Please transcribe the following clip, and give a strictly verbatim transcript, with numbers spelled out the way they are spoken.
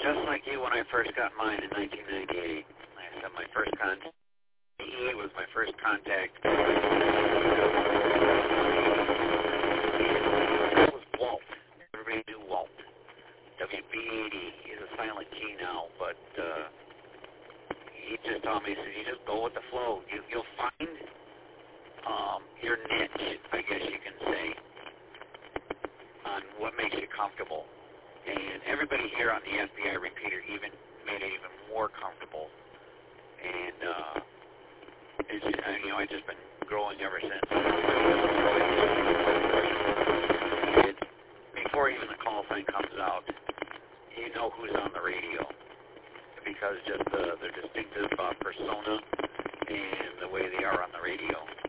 just like you when I first got mine in nineteen ninety-eight. I said my first contact. E was my first contact. It was Walt. Everybody knew Walt. W B eighty. He's a silent T now, but uh, he just told me, he said, you just go with the flow. You, you'll find um, your niche, I guess you can say, on what makes you comfortable. And everybody here on the F B I repeater even made it even more comfortable. And uh, it's, you know, I've just been growing ever since. It, before even the call sign comes out, you know who's on the radio, because just the, their distinctive uh, persona and the way they are on the radio.